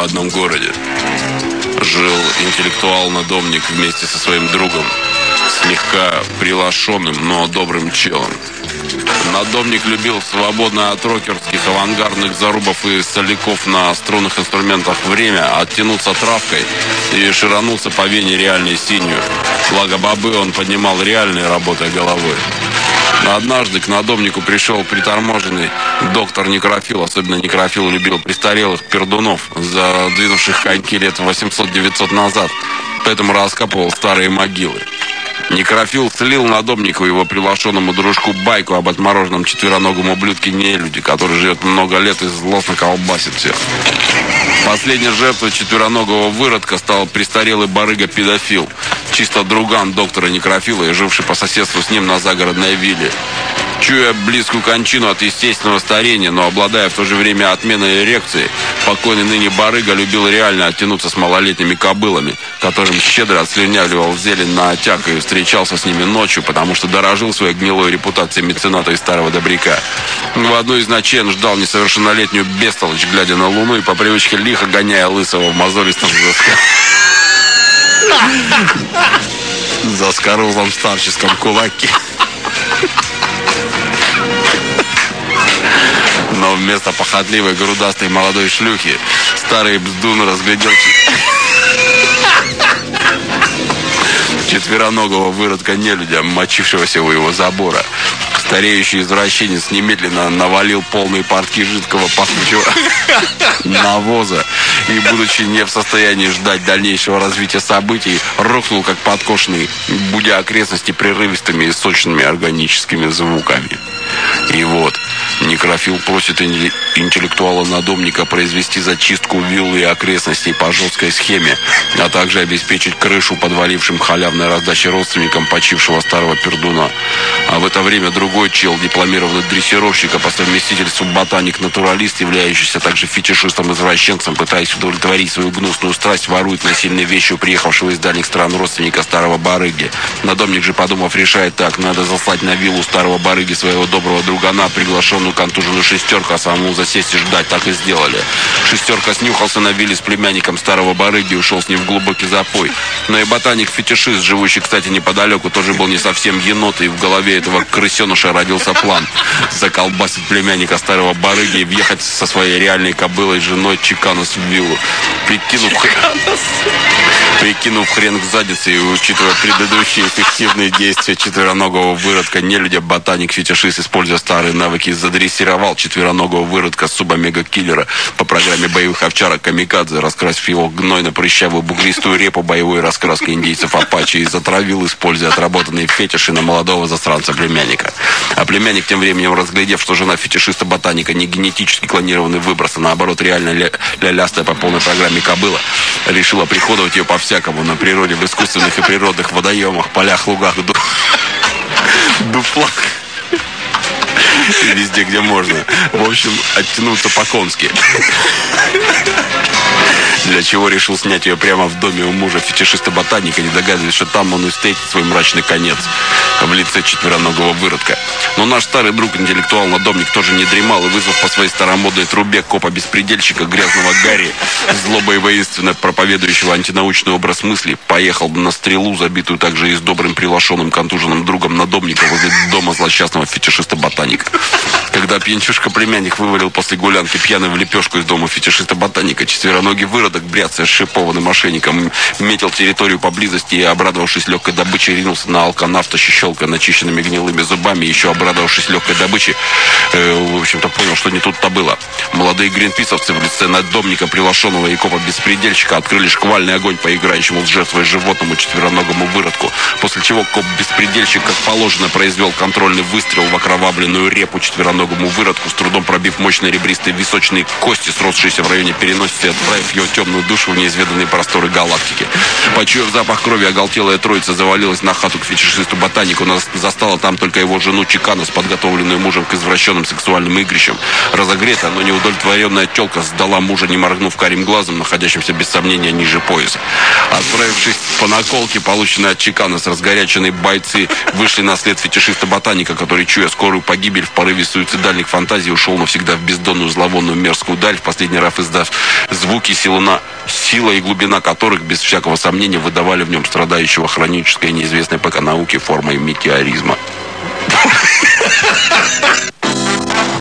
одном городе. Жил интеллектуал-надомник вместе со своим другом, слегка приглашенным, но добрым челом. Надомник любил свободное от рокерских авангардных зарубов и соляков на струнных инструментах время оттянуться травкой и ширануться по вене реальной синью. Благо бобы он поднимал реальной работой головой. Однажды к надомнику пришел приторможенный доктор Некрофил. Особенно Некрофил любил престарелых пердунов, задвинувших коньки лет 800-900 назад. Поэтому раскапывал старые могилы. Некрофил слил надомнику и его приглашенному дружку байку об отмороженном четвероногом ублюдке нелюди, который живет много лет и злостно колбасит всех. Последней жертвой четвероногого выродка стал престарелый барыга-педофил, чисто друган доктора Некрофила и живший по соседству с ним на загородной вилле. Чуя близкую кончину от естественного старения, но обладая в то же время отменной эрекцией, покойный ныне барыга любил реально оттянуться с малолетними кобылами, которым щедро отслюнявливал зелень на отяг и встречался с ними ночью, потому что дорожил своей гнилой репутацией мецената и старого добряка. В одну из ночей он ждал несовершеннолетнюю бестолочь, глядя на луну и по привычке лихо гоняя лысого в мозолистом заскорузлом старческом кулаке. Но вместо похотливой грудастой молодой шлюхи старый бздун разглядел четвероногого выродка нелюдя, мочившегося у его забора. Стареющий извращенец немедленно навалил полные портки жидкого пахучего навоза и, будучи не в состоянии ждать дальнейшего развития событий, рухнул как подкошенный, будя окрестности прерывистыми и сочными органическими звуками. И вот Некрофил просит интеллектуала-надомника произвести зачистку виллы и окрестностей по жесткой схеме, а также обеспечить крышу подвалившим халявной раздачей родственникам почившего старого пердуна. А в это время другой чел, дипломированный дрессировщик, а по совместительству ботаник-натуралист, являющийся также фетишистом-извращенцем, пытаясь удовлетворить свою гнусную страсть, ворует насильные вещи у приехавшего из дальних стран родственника старого барыги. Надомник же, подумав, решает так: надо заслать на виллу старого барыги своего доброго другана, приглашенную контуженную шестерку, а самому засесть и ждать. Так и сделали. Шестерка снюхался на вилле с племянником старого барыги и ушел с ним в глубокий запой. Но и ботаник-фетишист, живущий, кстати, неподалеку, тоже был не совсем енот, и в голове этого крысеныша родился план заколбасить племянника старого барыги и въехать со своей реальной кобылой женой Чиканос в виллу. Прикинув хрен к заднице и учитывая предыдущие эффективные действия четвероногого выродка нелюдя, ботаник-фетишист, используя старые навыки, задрессировал четвероногого выродка субомега-киллера по программе боевых овчарок Камикадзе, раскрасив его гнойно-прыщавую бугристую репу боевой раскраской индейцев Апачи, и затравил, используя отработанные фетиши на молодого засранца-племянника. А племянник, тем временем разглядев, что жена фетишиста-ботаника не генетически клонированный выброс, а наоборот реально лялястая по полной программе кобыла, решил оприходовать ее по-всякому на природе, в искусственных и природных водоемах, полях, лугах, дуплах и везде, где можно. В общем, оттянуться по-конски. Для чего решил снять ее прямо в доме у мужа фетишиста-ботаника, не догадываясь, что там он и встретит свой мрачный конец в лице четвероногого выродка. Но наш старый друг, интеллектуал-надомник, тоже не дремал и, вызвав по своей старомодной трубе копа-беспредельщика, грязного Гарри, злобой воинственно проповедующего антинаучный образ мысли, поехал на стрелу, забитую также и с добрым приглашенным контуженным другом надомника, возле дома злосчастного фетишиста-ботаника. Когда пьянчушка-племянник вывалил после гулянки пьяный в лепешку из дома фетишиста-ботаника, четвероногий выродок, бряцая шипованным мошенником, метил территорию поблизости и, обрадовавшись легкой добычей, ринулся на алканавта, щелкая начищенными гнилыми зубами, еще обрадовавшись легкой добычей, в общем-то, понял, что не тут-то было. Молодые гринписовцы в лице надомника, приглашенного и копа-беспредельщика, открыли шквальный огонь по играющему с жертвой животному четвероногому выродку, после чего коп-беспредельщик, как положено, произвел контрольный выстрел в окровавленную репу четвероногому выродку, с трудом пробив мощные ребристые височные кости, сросшиеся в районе переносицы, и отправив его темную душу в неизведанные просторы галактики. Почуяв запах крови, оголтелая троица завалилась на хату к фетишисту-ботанику, но застала там только его жену Чиканос, подготовленную мужем к извращенным сексуальным игрищам. Разогретая, но неудовлетворенная тёлка сдала мужа, не моргнув карим глазом, находящимся без сомнения ниже пояса. Отправившись по наколке, полученной от Чиканос, разгоряченные бойцы вышли на след фетишиста-ботаника, который, чуя скорую погибель, в порыве суицидальных фантазий ушел навсегда в бездонную зловонную мерзкую даль, в последний раз издав звуки силы на харизма, сила и глубина которых, без всякого сомнения, выдавали в нем страдающего хронической и неизвестной пока науке формой метеоризма.